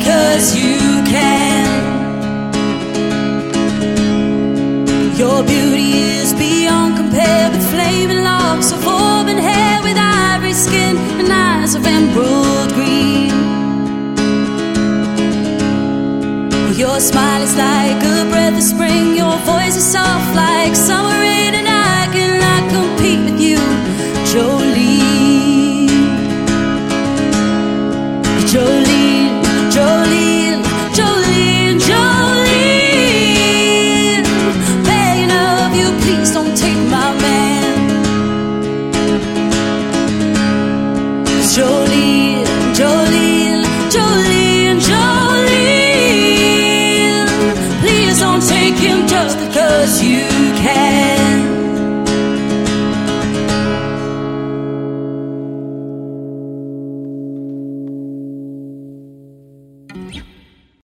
because you can. Your beauty is beyond compare, with flaming locks of auburn hair, with ivory skin and eyes of emerald green. Your smile is like a breath of spring, your voice is soft like summer rain, and I cannot compete with you, Jolene. Jolene, Jolene, Jolene, Jolene. Begging of you, please don't take my man. Jolene, Jolene, Jolene, Jolene. Please don't take him just because you can.